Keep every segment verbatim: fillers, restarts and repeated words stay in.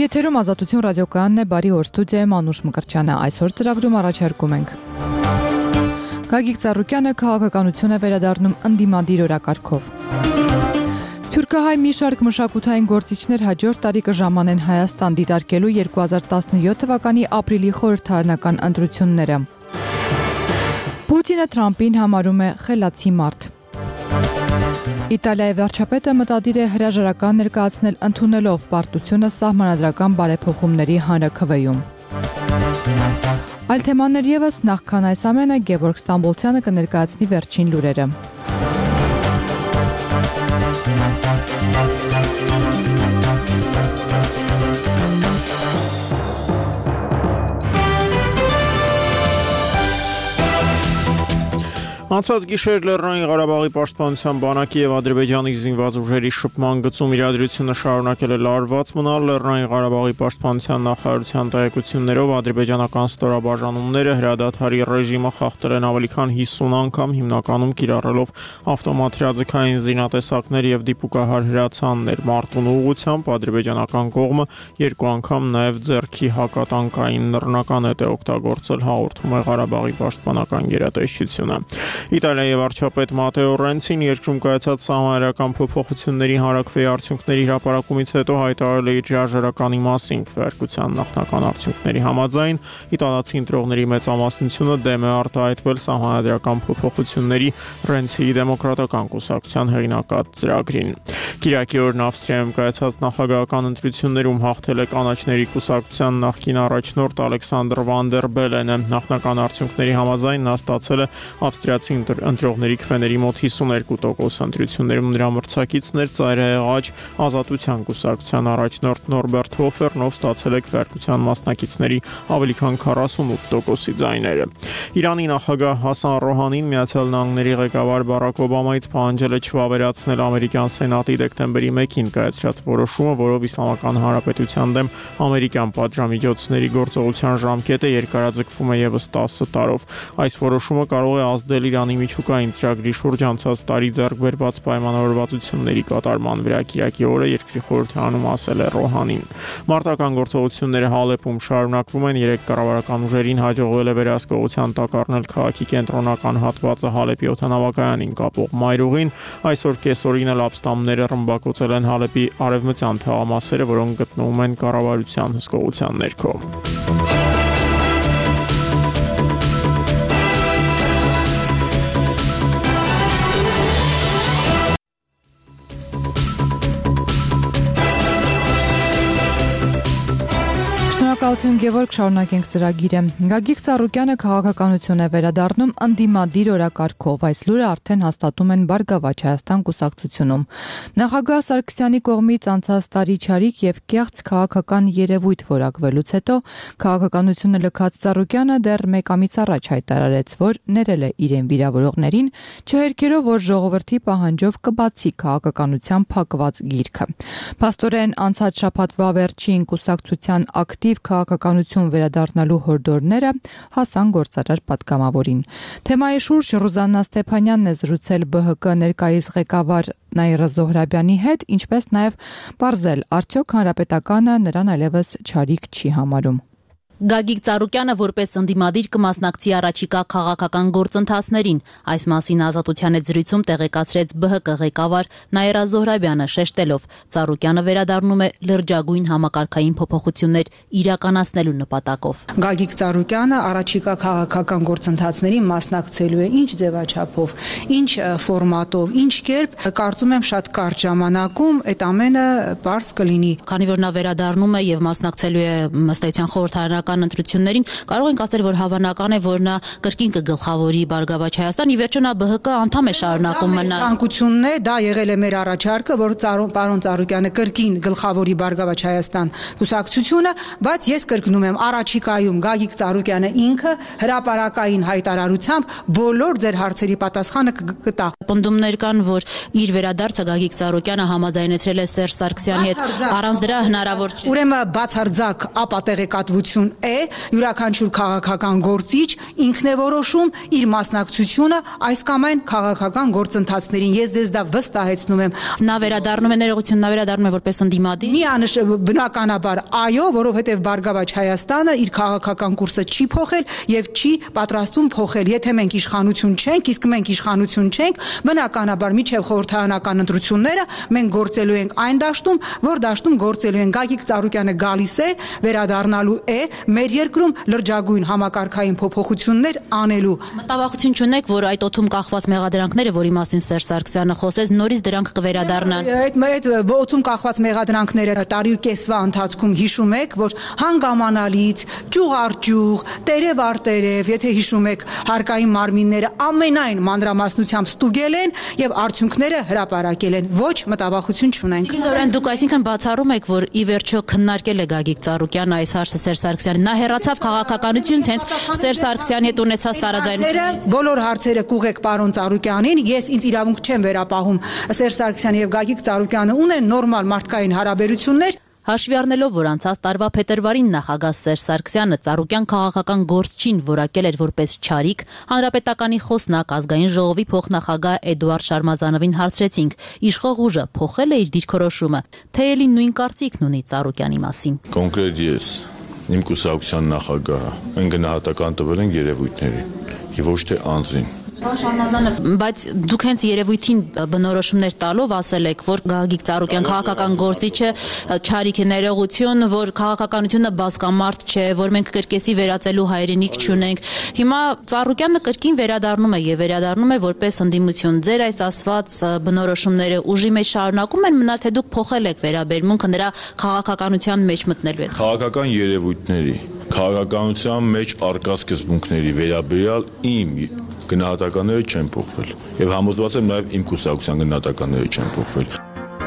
Եթերում Ազատություն ռադիոկայանն է, բարի օր, ստուդիայում Անուշ Մկրտչյանը, այսօր ծրագրում առաջարկում ենք. Գագիկ Ծառուկյանը քաղաքականություն է վերադառնում ընդդիմադիր օրակարգով. Սփյուռքահայ մի շարք մշակութային գործիչներ հաջորդ տարի կժամանեն Հայաստան դիտարկելու երկու հազար տասնյոթ թվականի ապրիլի խորհրդարանական ընտրությունները. Պուտինը Թրամփին համարում է խելացի մարդ. Իտալիայի վարչապետը մտադիր է հրաժարական ներկայացնել ընդունելով պարտությունը սահմանադրական բարեփոխումների հանրաքվեում. Այլ թեմաներ ևս, նախքան այս ամենը Գևորգ Ստամբոլցյանը կներկայացնի վերջին լուրերը. Անցած գիշեր Լեռնային Ղարաբաղի պաշտպանության բանակի եւ Ադրբեջանի զինված ուժերի շփման գծում իրադրությունը շարունակել է լարված մնալ. Լեռնային Ղարաբաղի պաշտպանության նախարարության տեղեկություններով ադրբեջանական ստորաբաժանումները հրադադարի ռեժիմը խախտել են ավելի քան հիսուն անգամ, հիմնականում կիրառելով ավտոմատ հրաձգային զինատեսակներ եւ դիպուկահար հրացաններ. Մարտունու ուղղությամբ ադրբեջանական կողմը երկու անգամ նաեւ ձեռքի հակատանկային նռնականետ է օգտագործել, հաղորդում է Ղարաբաղի պաշտպանական գերատեսչությունը. Իտալիայի վարչապետ Մատեո Ռենցին երկրում կայացած սահմանադրական փոփոխությունների հանրաքվեի արդյունքների հրապարակումից հետո հայտարարել է իր հրաժարականի մասին. Քվեարկության նախնական արդյունքների համաձայն իտալացի ընտրողների մեծամասնությունը դեմ է արտահայտվել սահմանադրական փոփոխությունների Ռենցիի դեմոկրատական կուսակցության հեղինակած ծրագրին. Կիրակի օրն Ավստրիայում կայացած նախագահական ընտրություններում հաղթել է կանաչների կուսակցության նախկին առաջնորդ Ալեքսանդր Վան դեր Բելենը. Նախնական արդյունքների համաձայն նա ստացել է ավստրիացի ընտրողների քվեների մոտ հիսուներկու տոկոս, ընտրություններում նրա մրցակիցն էր ծայրահեղաչ Ազատության կուսակցության առաջնորդ Նորբերտ Հոֆերն, ով ստացել է քվեարկության մասնակիցների ավելի քան քառասունութ տոկոսի ձայները. Իրանի նախագահ Հասան Ռոհանին Միացյալ Նահանգների ղեկավար Բարակ Օբամայից պահանջել է չվավերացնել ամերիկյան սենատի դեկտեմբերի մեկին կայացրած որոշումը, որով Իսլամական Հանրապետության դեմ ամերիկյան պատժամիջոցների գործողության ժամկետը երկարաձգվում է ևս տասը տարով. Այս որոշումը կարող է ազդել Իրանի միջուկային ծրագրի շուրջ անցած տարի ձեռք բերված պայմանավորվածությունների կատարման վրա. Կիրակի օրը երկրի խորհրդարանում ասել է Ռոհանին. Մարտական գործողությունները Հալեպում շարունակվում են. Երեք կառավարական ուժերին հաջողվել է վերահսկողության տակ առնել քաղաքի կենտրոնական հատվածը Հալեպի օդանավակայանին կապող մայրուղին. Այսօր կեսօրին էլ ապստամբները ռմբակոծել են Հալեպի արևմտյան թաղամասերը, որոնք գտնվում են կառավարության հսկողության ներքո. Շնորհակալություն Գևորգ, շարունակենք ծրագիրը. Գագիկ Ծառուկյանը քաղաքականություն է վերադառնում ընդդիմադիր օրակարգով. Այս լուրը արդեն հաստատում են Բարգավաճ Հայաստան կուսակցությունում. Նախագահ Սարգսյանի կողմից անցած տարի չարիք եւ կեղծ քաղաքական երևույթ որակվելուց հետո քաղաքականությունը լքած Ծառուկյանը դեռ մեկ ամիս առաջ հայտարարեց, որ ներել է իրեն վիրավորողներին, չհերքելով, որ ժողովրդի պահանջով կբացի քաղաքականության փակված գիրքը. Փաստորեն անցած շաբաթվա վերջին կուսակցության ակտիվ քաղաքականություն վերադառնալու հորդորները հասան գործարար պատգամավորին. Թեմայի շուրջ Ռուզաննա Ստեփանյանն է զրուցել B H K ներկայիս ղեկավար Նաիրա Զոհրաբյանի հետ, ինչպես նաև պարզել, արդյոք հանրապետականը նրան այլևս չարիք չի համարում. Գագիկ Ծառուկյանը որպես ընդդիմադիր կմասնակցի առաջիկա քաղաքական գործընթացներին. Այս մասին Ազատության հետ զրույցում տեղեկացրեց B H K ղեկավար Նաիրա Զոհրաբյանը, շեշտելով, Ծառուկյանը վերադառնում է լրջագույն համակարգային փոփոխություններ իրականացնելու նպատակով. Գագիկ Ծառուկյանը առաջիկա քաղաքական գործընթացներին մասնակցելու է ինչ ձևաչափով, ինչ ֆորմատով, ինչ կերպ, կարծում եմ շատ կարճ ժամանակում այդ ամենը պարզ կլինի. Քանի որ նա վերադառնում է եւ մասնակցելու է ըստ էության խորհրդարանական ընտրություններին, կարող ենք ասել, որ հավանական է, որ նա կրկին կգլխավորի Բարգավաճ Հայաստան, ի վերջո նա B H K անդամ է շարունակում մնալ. Ցանկությունն է, դա եղել է մեր առաջարկը, որ պարոն Ծառուկյանը կրկին գլխավորի Բարգավաճ Հայաստան կուսակցությունը, բայց ես կրկնում եմ, առաջիկայում Գագիկ Ծառուկյանը ինքը հրապարակային հայտարարությամբ բոլոր ձեր հարցերի պատասխանը կտա. Պնդումներ կան, որ իր վերադարձը Գագիկ Ծառուկյանը համաձայնեցրել է Սերժ Սարգսյանի հետ, առանց դրա հնարավոր չէ. Ուրեմն բացարձակ ապատեղեկատվություն է, յուրաքանչյուր քաղաքական գործիչ ինքն է որոշում իր մասնակցությունը այս կամ այն քաղաքական գործընթացներին։ Ես ձեզ դա վստահեցնում եմ։ Նա վերադառնում է ներողություն, նա վերադառնում է որպես ընդդիմադիր։ Միանշ բնականաբար այո, որովհետև Բարգավաճ Հայաստանը իր քաղաքական կուրսը չի փոխել եւ չի պատրաստվում փոխել։ Եթե մենք իշխանություն չենք, իսկ մենք իշխանություն չենք, բնականաբար միջև խորհրդարանական ընտրությունները մենք գործելու ենք այն դաշտում, որ դաշտում գործելու են։ Գագիկ Ծառուկյանը գալիս է, վերադառնալու է մեր երկրում լրջագույն համակարգային փոփոխություններ անելու։ Մտավախություն չունեք, որ այդ օդում կախված մեղադրանքները, որի մասին Սերժ Սարգսյանը խոսեց, նորից դրանք կվերադառնան։ Այդ այդ օդում կախված մեղադրանքները տարի ու կեսվա ընթացքում հիշում եք, որ հանգամանալից, ճյուղ առ ճյուղ, տերև առ տերև, եթե հիշում եք, հարկային մարմինները ամենայն մանրամասնությամբ ստուգել են եւ արդյունքները հրապարակել են։ Ոչ մտավախություն չունենք։ Զորեն դուք այսինքն բացառում եք, որ ի վերջո քննարկել է Գագիկ Ծառուկյանը այս հարցը Սերժ Սարգսյանին։ Նա հեռացավ քաղաքականությունից հենց Սերժ Սարգսյանի հետ ունեցած տարաձայնությունից։ Բոլոր հարցերը կուղեք պարոն Ծառուկյանին, ես ինձ իրավունք չեմ վերապահում։ Սերժ Սարգսյանը եւ Գագիկ Ծառուկյանը ունեն նորմալ մարդկային հարաբերություններ։ Հաշվի առնելով, որ անցած տարվա փետրվարին նախագահ Սերժ Սարգսյանը Ծառուկյան քաղաքական գործչին որակել էր որպես չարիք, հանրապետականի խոսնակ ազգային ժողովի փոխնախագահ Էդուարդ Շարմազանովին հարցրեցինք, իշխող ուժը փոխել է իր դիրքորոշումը, թե էլի նույն կարծիքն ունի Ծառուկյանի մասին։ Կոնկրետ ես, իմ կուսակցության նախագահը, մենք գնահատական տվել ենք երևույթների եւ ոչ թե անձին։ Շարմազանով, բայց դուք հենց երևույթին բնորոշումներ տալով ասել եք, որ Գագիկ Ծառուկյան քաղաքական գործիչը չարիք է, ներողություն, որ քաղաքականությունը բազմամարդ չէ, որ մենք կրկեսի վերածելու հայրենիք չունենք։ Հիմա Ծառուկյանը կրկին վերադառնում է եւ վերադառնում է որպես ընդդիմություն։ Ձեր այս ասված բնորոշումները ուժի մեջ շարունակում են մնալ, թե դուք փոխել եք վերաբերմունքը նրա քաղաքականության մեջ մտնելու հետ։ Քաղաքական երևույթների, քաղաքականության մեջ արկա սկզբունքների վերաբերյալ իմ գնահատականները չեն փոխվել եւ համոզված եմ նաեւ իմ կուսակցության գնահատականները չեն փոխվել։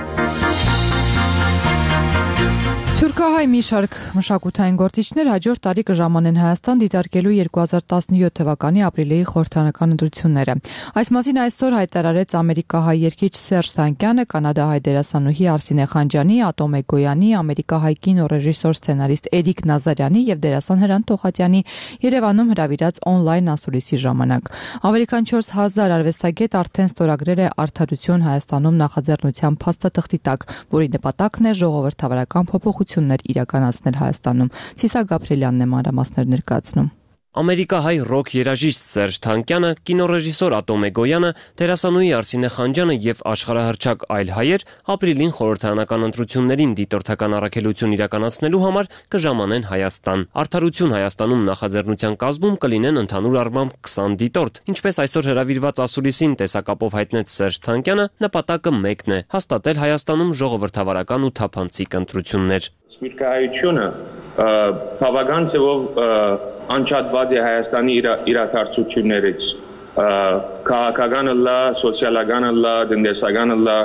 Սփյուռքահայ մի շարք մշակութային գործիչներ հաջորդ տարի կժամանեն Հայաստան դիտարկելու երկու հազար տասնյոթ թվականի ապրիլի խորհրդարանական ընտրությունները։ Այս մասին այսօր հայտարարեց ամերիկահայ երգիչ Սերժ Թանկյանը, կանադահայ դերասանուհի Արսինե Խանջյանի, Ատոմե Գոյանի, ամերիկահայ կինոռեժիսոր սցենարիստ Էրիկ Նազարյանի եւ դերասան Հրանտ Թոխատյանի Երևանում հրավիրած օնլայն ասուլիսի ժամանակ։ Ավելի քան չորս հազար արվեստագետ արդեն ստորագրել է Արդարություն Հայաստանում նախաձեռնության փաստաթղթի տակ, որի նպատակն է ժողովրդավարական փոփոխություններ իրականացնել Հայաստանում։ Ցիսա Գաբրիելյանն է մանրամասներ ներկայացնում։ Ամերիկահայ ռոք երաժիշտ Սերժ Թանկյանը, կինոռեժիսոր Ատոմե Գոյանը, դերասանուհի Արսինե Խանջյանը եւ աշխարհահռչակ այլ հայեր ապրիլին խորհրդարանական ընտրություններին դիտորդական առաքելություն իրականացնելու համար կժամանեն Հայաստան։ Արդարություն Հայաստանում նախաձեռնության կազմում կլինեն ընդհանուր առմամբ քսան դիտորդ։ Ինչպես այսօր հրավիրված ասուլիսին տեսակապով հայտնեց Սերժ Թանկյանը, նպատակը մեկն է՝ հաստատել Հայաստանում ժողովրդավարական ու թափանցիկ ընտրություններ։ Սփյուռքահայությունը բավական ձևով անջատված է Հայաստանի իրադարձություններից, քաղաքականը լա, սոցիալականը լա, տնտեսականը լա,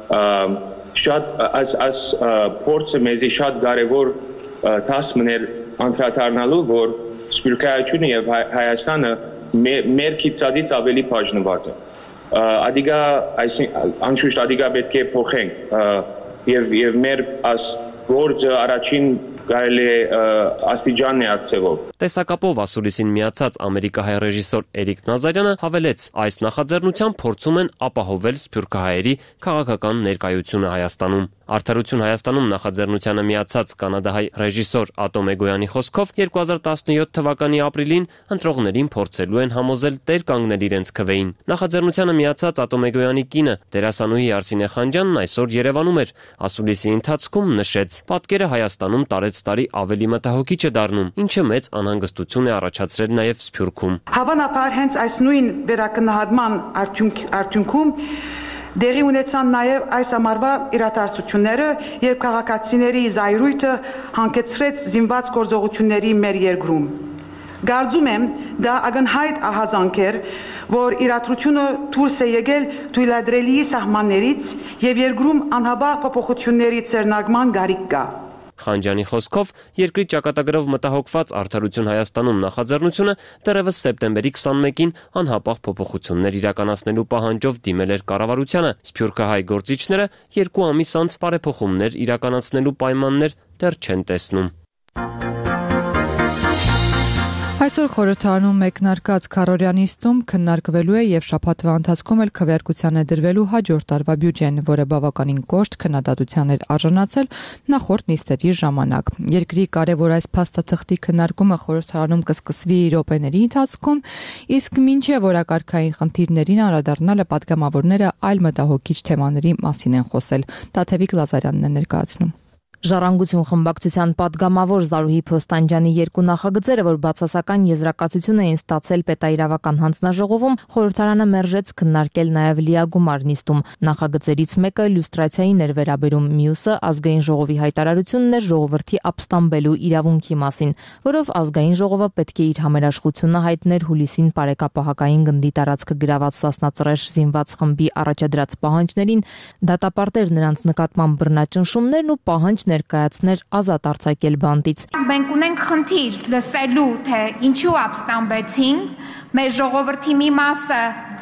շատ այս փորձը մեզի շատ կարևոր դասմն էր անդրադառնալու, որ սփյուռքահայությունը եւ Հայաստանը մեր քիծածից ավելի բաժնված է։ Ադիգա անշուշտ ադիգա պետք է փոխենք եւ եւ մեր as գործը առաջին կարելի է աստիճան է ացեղով։ Տեսակապով ասուլիսին միացած ամերիկահայ ռեժիսոր Էրիկ Նազարյանը հավելեց, այս նախաձեռնությամբ փորձում են ապահովել սփյուռքահայերի քաղաքական ներկայությունը Հայաստանում։ Արդարություն Հայաստանում նախաձեռնությանը միացած կանադահայ ռեժիսոր Ատոմե Գոյանի խոսքով երկու հազար տասնյոթ թվականի ապրիլին ընտրողներին փորձելու են համոզել տեր կանգնել իրենց քվեին։ Նախաձեռնությանը միացած Ատոմե Գոյանի կինը դերասանուհի Արսինե Խանջյանն այսօր Երևանում էր։ Ասուլիսի ընթացքում նշեց, պատկերը Հայաստանում տարեց տարի ավելի մտահոգիչ է դառնում, ինչը մեծ անհանգստություն է առաջացրել նաև Սփյուռքում։ Հավանաբար հենց այս նույն վերակնահատման արդյունքում դեղի ունեցան նաև այս ամառվա իրադարձությունները, երբ քաղաքացիների զայրույթը հանգեցրեց զինված գործողությունների մեր երկրում։ Կարծում եմ, դա ակնհայտ ահազանգ էր, որ իրադրությունը դուրս է եկել թույլատրելի սահմաններից եւ երկրում անհաբաղ փոփոխությունների ձեռնարկման կարիք կա։ Խանջյանի խոսքով երկրի ճակատագրով մտահոգված Արդարություն Հայաստանում նախաձեռնությունը դեռևս սեպտեմբերի քսանմեկին անհապաղ փոփոխություններ իրականացնելու պահանջով դիմել էր կառավարությանը։ Սփյուռքահայ գործիչները երկու ամիս անց բարեփոխումներ իրականացնելու պայմաններ դեռ չեն տեսնում։ Այսօր խորհրդարանում մեկնարկած քառօրյա քննարկվելու է եւ շաբաթվա ընթացքում էլ քվեարկության է դրվելու հաջորդ տարվա բյուջեն, որը բավականին կոշտ քննադատության էր արժանացել նախորդ նիստերի ժամանակ։ Երկրի կարևոր այս փաստաթղթի քննարկումը խորհրդարանում կսկսվի րոպեների ընթացքում, իսկ մինչև օրակարգային խնդիրներին անդրադառնալը պատգամավորները այլ մտահոգիչ թեմաների մասին են խոսել։ Տաթևիկ Լազարյանն է ներկայացնում։ Ժառանգություն խմբակցության падգամավոր Զարուհի Փոստանջյանի երկու նախագծերը, որ բացասական եզրակացություն էին ստացել պետաիրավական հանձնաժողովում, խորհրդարանը մերժեց քննարկել նաև լիագումար նիստում։ Նախագծերից մեկը լյուստրացիային էր վերաբերում, մյուսը ազգային ժողովի հայտարարությունն էր ժողովրդի ապստամբելու իրավունքի մասին, որով ազգային ժողովը պետք է իր համերաշխությունը հայտներ հուլիսին պարեկապահակային գնդի տարածքը գրաված Սասնածռեր զինված խմբի առաջադրած պահանջներին, դատապարտեր նրանց նկատմամբ բռնաճնշումներն ու պահանջ ներկայացներ ազատ արձակել բանտից։ Մենք ունենք խնդիր լսելու, թե ինչու ապստամբեցին, մեր ժողովրդի մի մասը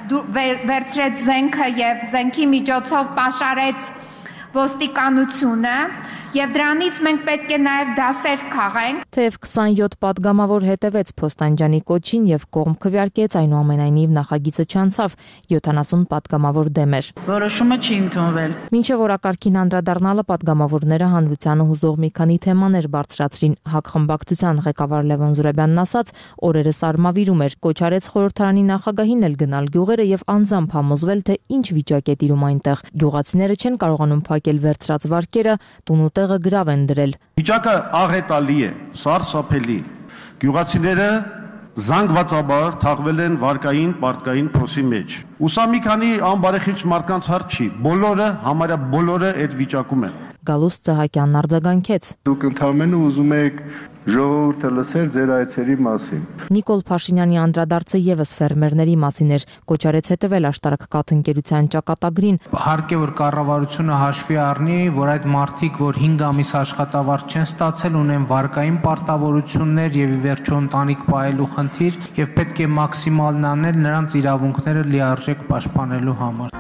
վերցրեց զենքը եւ զենքի միջոցով պաշարեց ոստիկանությունը եւ դրանից մենք պետք է նաեւ դասեր քաղենք։ Թեև քսանյոթ падգամավոր հետևեց Փոստանջյանի կոչին եւ կողմ քվեարկեց, այնուամենայնիվ նախագիծը չանցավ, յոթանասուն падգամավոր դեմ էր։ Որոշումը չի ընդունվել։ Մինչև օրակարգին անդրադառնալը падգամավորները հանրությանը հուզող մի քանի թեմաներ բարձրացրին։ ՀԱԿ խմբակցության ղեկավար Լևոն Զուրաբյանն ասաց, օրերս արմավիրում էր, կոչ արեց խորհրդարանի նախագահին էլ գնալ գյուղերը եւ անձամբ համոզվել, թե ինչ վիճակ է տիրում այնտեղ։ Գյուղացիները չեն կարողանում փակել վերցրած վարկերը, տուն ու տեղը գրավ են դրել։ Վիճակը աղետալի է, սարսափելի։ Գյուղացիները զանգվածաբար թաղվել են վարկային պարտկային փոսի մեջ։ Ու սա մի քանի անբարեխիղճ մարդկանց հարց չի, բոլորը, համարյա բոլորը այդ վիճակում են։ Գալուստ Ծահակյանն արձագանքեց։ Դուք ընդհանրապես ուզում եք ժողովուրդը լսել ձեր այցերի մասին։ Նիկոլ Փաշինյանի անդրադարձը եւս ֆերմերների մասին էր, կոչ արեց հետևել աշտարակ կաթընկերության ճակատագրին։ Հարկ է, որ կառավարությունը հաշվի առնի, որ այդ մարդիկ, որ հինգ ամիս աշխատավարձ չեն ստացել, ունեն վարկային պարտավորություններ եւ ի վերջո ընտանիք պահելու խնդիր եւ պետք է մաքսիմալն անել նրանց իրավունքները լիարժեք պաշտպանելու համար։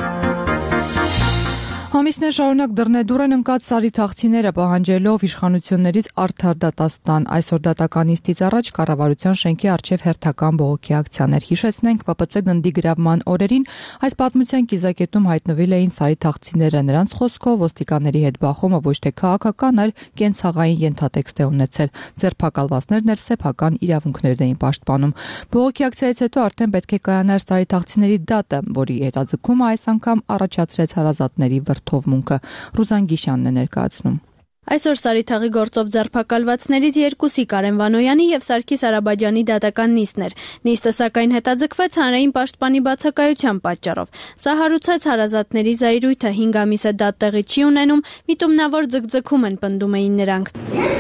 Ամիսներ շարունակ դռնեդուռ են ընկած սարիթաղցիները պահանջելով իշխանություններից արդար դատաստան։ Այսօր դատական նիստից առաջ կառավարության շենքի առջև հերթական բողոքի ակցիաներ։ Հիշեցնենք, ՊՊՑ գնդի գրավման օրերին այս պատմության կիզակետում հայտնվել էին սարիթաղցիները։ Նրանց խոսքով ոստիկանների հետ բախումը ոչ թե քաղաքական, այլ կենցաղային ենթատեքստ է ունեցել։ Ձերբակալվածներն էլ սեփական իրավունքներն էին պաշտպանում։ Բողոքի ակցիայից հետո արդեն պետք է կայանար սարիթաղցիների դատը, որի հետաձգումը այս անգամ առաջացրեց հարազատների թովմունքը։ Ռուզան Գիշյանն է ներկայացնում։ Այսօր Սարիթաղի գործով ձերբակալվածներից երկուսի Կարեն Վանոյանի եւ Սարգիս Արաբաջյանի դատական նիստն էր։ Նիստը սակայն հետաձգվեց հանրային պաշտպանի բացակայության պատճառով։ Սա հարուցեց հարազատների զայրույթը, հինգ ամիս է դատ տեղի չի ունենում, միտումնավոր ձգձգում են պնդում էին նրանք։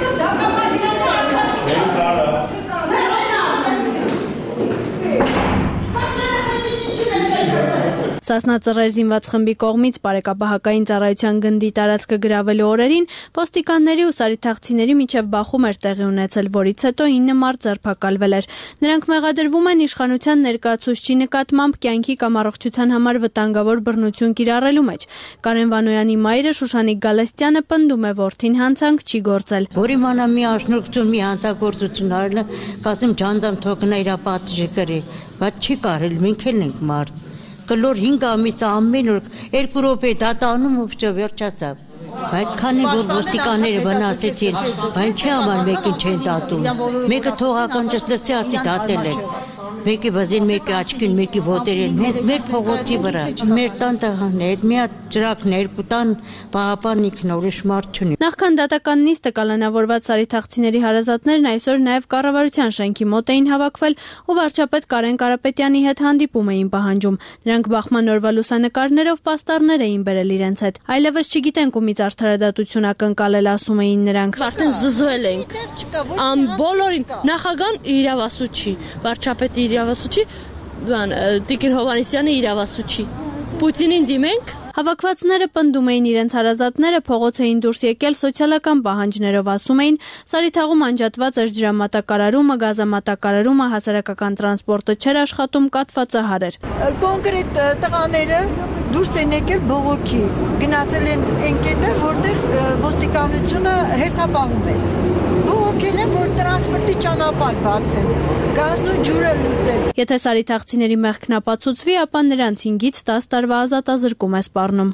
Սասնածռեր զինված խմբի կողմից պարեկապահակային ծառայության գնդի տարածքը գրավելու օրերին ոստիկանների ու սարիթաղցիների միջև բախում էր տեղի ունեցել, որից հետո ինը մարդ ձերբակալվել էր։ Նրանք մեղադրվում են իշխանության ներկայացուցչի նկատմամբ կյանքի կամ առողջության համար վտանգավոր բռնություն կիրառելու մեջ։ Կարեն Վանոյանի մայրը Շուշանիկ Գալստյանը պնդում է, որդին հանցանք չի գործել։ Որի մանա մի աշնորհություն, մի հանցագործություն արել, կասեմ ջանդամ թողնա իր պատիժը կրի, բայց չի կարել, մենք էլ ենք մարդ։ Կլոր հինգ ամիս ամեն օր երկու րոպե դատանում ու վերջացավ։ Բայց քանի որ ոստիկանները վնասեցին, բայց չի համար մեկին չեն դատում։ Մեկը թողական ճշտեցի ասի դատել են։ Մեկի վազին, մեկի աչքին, մեկի ոտերին, մեր փողոցի վրա, մեր տան տղան է, մի հատ ջրակն երկու տան պահապան ինքն ուրիշ մարդ չունի։ Նախքան դատական նիստը կալանավորված սարիթաղցիների հարազատներն այսօր նաև կառավարության շենքի մոտ էին հավաքվել ու վարչապետ Կարեն Կարապետյանի հետ հանդիպում էին պահանջում։ Նրանք բախման օրվա լուսանկարներով պաստառներ էին բերել իրենց հետ։ Այլևս չգիտենք ումից արդարադատություն ակնկալել, ասում էին նրանք։ Արդեն զզվել ենք։ Ամ բոլորին նախագահան իրավասուչի, վարչապետի իրավասուչի, բան Տիկին Հովանեսյանը իրավասուչի։ Պուտինին դիմենք։ Հավաքվածները պնդում էին իրենց հարազատները փողոց էին դուրս եկել սոցիալական պահանջներով, ասում էին Սարիթաղում անջատված էր ջրամատակարարումը, գազամատակարարումը, հասարակական տրանսպորտը չէր աշխատում, կաթվածահար էր։ Կոնկրետ տղաները դուրս են եկել բողոքի, գնացել են այն կետը, որտեղ ոստիկանությունը հերթապահում էր։ բողոքել են, որ տրանսպորտի ճանապարհ բացեն, գազն ու ջուրը լուծեն։ Եթե սարիթաղցիների մեղքն ապացուցվի, ապա նրանց հինգից տաս տարվա ազատազրկում է սպառնում։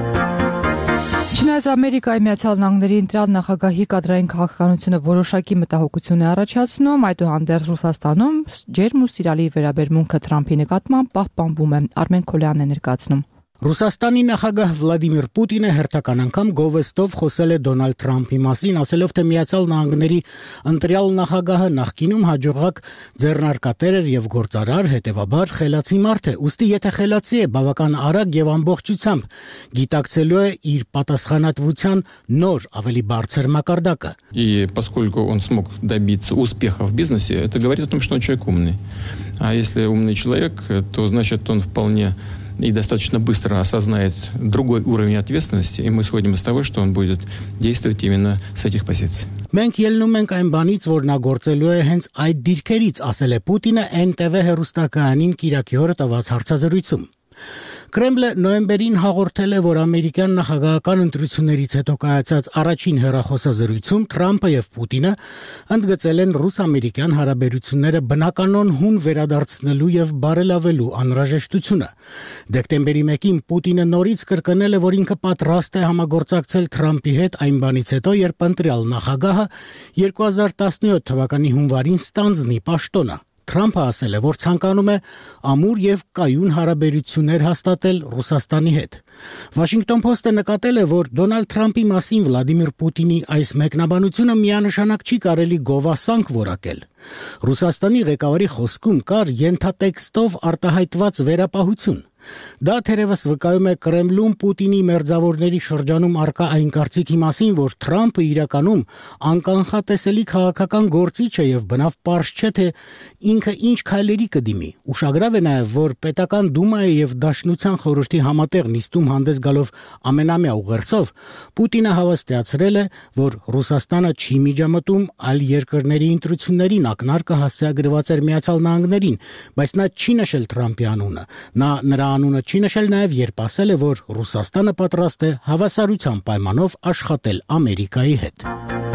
Չնայած Ամերիկայի Միացյալ Նահանգների ընտրյալ նախագահի կադրային քաղաքականությունը որոշակի մտահոգություն է առաջացնում, այդուհանդերձ Ռուսաստանում ջերմ ու սիրալիր վերաբերմունքը Թրամփի նկատմամբ պահպանվում է։ Արմեն Քոլյանն է ներկայացնում։ Ռուսաստանի նախագահ Վլադիմիր Պուտինը հերթական անգամ գովեստով խոսել է Դոնալդ Թրամփի մասին, ասելով, թե Միացյալ Նահանգների ընտրյալ նախագահը նախկինում հաջողակ ձեռնարկատեր էր եւ գործարար, հետեւաբար խելացի մարդ է։ Ուստի եթե խելացի է, բավական արագ եւ ամբողջությամբ գիտակցելու է իր պատասխանատվության նոր, ավելի բարձր մակարդակը։ И поскольку он смог добиться успеха в бизнесе, это говорит о том, что он человек умный. А если умный человек, то значит он вполне и достаточно быстро осознает другой уровень ответственности, и мы исходим из того, что он будет действовать именно с этих позиций. Մենք ելնում ենք այն բանից, որ նա գործելու է հենց այդ դիրքերից, ասել է Պուտինը Էն Տե Վի հեռուստակայանին Կիրակի օրը տված հարցազրույցում։ Կրեմլը նոյեմբերին հաղորդել է, որ ամերիկյան նախագահական ընտրություններից հետո կայացած առաջին հեռախոսազրույցում Թրամփը եւ Պուտինը ընդգծել են ռուս-ամերիկյան հարաբերությունները բնականon հուն վերադարձնելու եւ բարելավելու անհրաժեշտությունը։ Դեկտեմբերի մեկին Պուտինը նորից կրկնել է, որ ինքը պատրաստ է համագործակցել Թրամփի հետ այն բանից հետո, երբ ընտրյալ նախագահը երկու հազար տասնյոթ թվականի հունվարին ստանձնի պաշտոնը։ Թրամփը ասել է, որ ցանկանում է ամուր եւ կայուն հարաբերություններ հաստատել Ռուսաստանի հետ։ Washington Post-ը նկատել է, որ Դոնալդ Թրամփի մասին Վլադիմիր Պուտինի այս մեկնաբանությունը միանշանակ չի կարելի գովասանք որակել։ Ռուսաստանի ղեկավարի խոսքում կար ենթատեքստով արտահայտված վերապահություն։ Դա թերևս վկայում է Կրեմլում Պուտինի մերձավորների շրջանում արկա այն կարծիքի մասին, որ Թրամփը իրականում անկանխատեսելի քաղաքական գործիչ է եւ բնավ պարզ չէ, թե ինքը ինչ քայլերի կդիմի։ Ուշագրավ է նաեւ, որ պետական դումայի եւ Դաշնության խորհրդի համատեղ նիստում հանդես գալով ամենամյա ուղերձով Պուտինը հավաստիացրել է, որ Ռուսաստանը չի միջամտում այլ երկրների ընտրություններին, ակնարկը հասցեագրված էր Միացյալ Նահանգներին, բայց նա չի նշել Թրամփի անունը։ Նա նրա անունը չի նշել նաև, երբ ասել է, որ Ռուսաստանը պատրաստ է հավասարության պայմանով աշխատել Ամերիկայի հետ։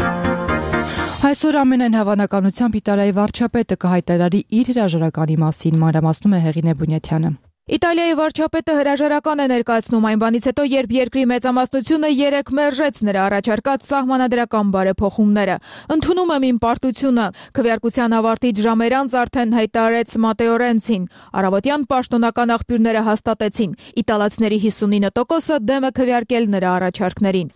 Այսօր ամենայն հավանականությամբ Իտալիայի վարչապետը կհայտարարի իր հրաժարականի մասին, մանրամասնում է Հեղինե Բունյաթյանը։ Իտալիայի վարչապետը հրաժարական է ներկայացնում այն բանից հետո, երբ երկրի մեծամասնությունը երեկ մերժեց նրա առաջարկած սահմանադրական բարեփոխումները։ Ընդունում եմ իմ պարտությունը, քվեարկության ավարտից ժամեր անց արդեն հայտարարեց Մատեո Ռենցին։ Առավոտյան պաշտոնական աղբյուրները հաստատեցին, իտալացիների հիսունինը տոկոսը դեմ է քվեարկել նրա առաջարկներին։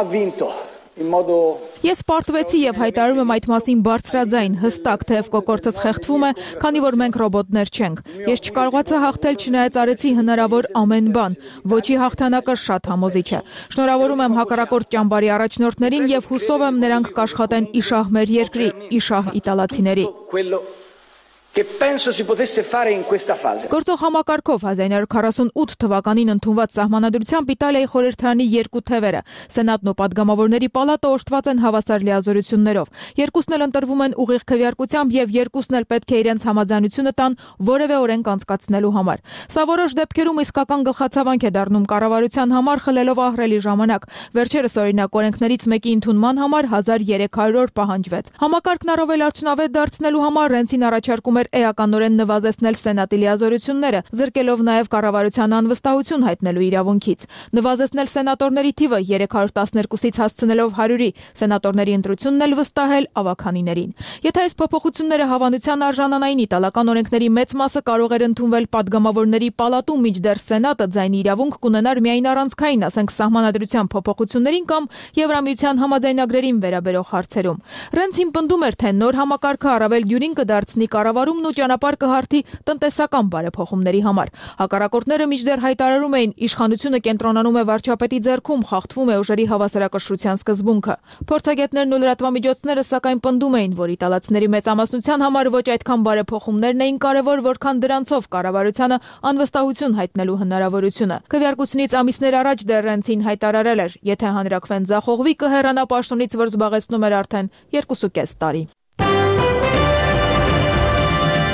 Ես պարտվեցի եւ հայտարարում եմ այդ մասին բարձրաձայն, հստակ, թեև կոկորդս խեղդվում է, քանի որ մենք ռոբոտներ չենք։ Ես չկարողացա հաղթել, չնայած արեցի հնարավոր ամեն բան։ Ոչի հաղթանակը շատ համոզիչ է։ Շնորհավորում եմ հակառակորդ ճամբարի առաջնորդներին եւ հուսով եմ նրանք կաշխատեն իշահ մեր երկրի, իշահ իտալացիների։ che penso si potesse fare in questa fase. Գործող համակարգով հազար իննյակ քառասունութ թվականին ընդունված սահմանադրությամբ Իտալիայի խորհրդարանի երկու թևերը, Սենատն ու Պատգամավորների պալատը օժտված են հավասար լիազորություններով։ Երկուսն էլ ընտրվում են ուղիղ քվեարկությամբ եւ երկուսն էլ պետք է իրենց համաձայնությունը տան որևէ օրենք անցկացնելու համար։ Սա որոշ դեպքերում իսկական գլխացավանք է դառնում կառավարության համար, խլելով ահռելի ժամանակ։ Վերջերս օրինակ օրենքներից մեկի ընդունման համար հազար երեք հարյուր օր պահանջվեց։ Համակարգն առավել արդյունավետ դարձնելու համար Ռենցին առաջարկում էր էականորեն նվազեցնել սենատի լիազորությունները, զրկելով նաև կառավարության անվստահություն հայտնելու իրավունքից։ Նվազեցնել սենատորների թիվը երեք հարյուր տասներկուսից հասցնելով հարյուրի, սենատորների ընտրությունն էլ վստահել ավագանիներին։ Եթե այս փոփոխությունները հավանության արժանանային, իտալական օրենքների մեծ մասը կարող էր ընդունվել Պատգամավորների պալատում, մինչդեռ Սենատը ձայնի իրավունք կունենար միայն առանցքային, ասենք սահմանադրության փոփոխություններին կամ Եվրամիության համաձայնագրերին վերաբերող հարցերում։ Ռենցին պնդում էր, թե նոր համակարգը առավել դյուրին կդարձնի կառավարումն ու ճանապարհ կհարթի տնտեսական բարեփոխումների համար։ Հակառակորդները մինչդեռ հայտարարում էին, իշխանությունը կենտրոնանում է վարչապետի ձեռքում, խախտվում է ուժերի հավասարակշռության սկզբունքը։ Փորձագետներն ու լրատվամիջոցները սակայն պնդում էին, որ իտալացիների մեծամասնության համար ոչ այդքան բարեփոխումներն էին կարևոր, որքան դրանցով կառավարությանը անվստահություն հայտնելու հնարավորությունը։ Քվեարկությունից ամիսներ առաջ դեռ Ռենցին հայտարարել էր, եթե հանրակրվեն ձախողվի, կհեռանա պաշտոնից, որ զբաղեցնում էր արդեն երկուսուկես տարի։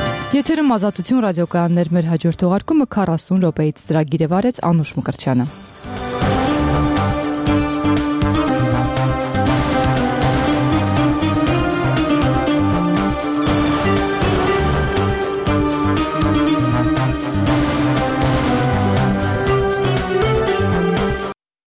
Եթերում Ազատություն ռադիոկայաններ, մեր հաջորդ թողարկումը քառասուն րոպեից ծրագիր է վարեց Անուշ Մկրտչյանը։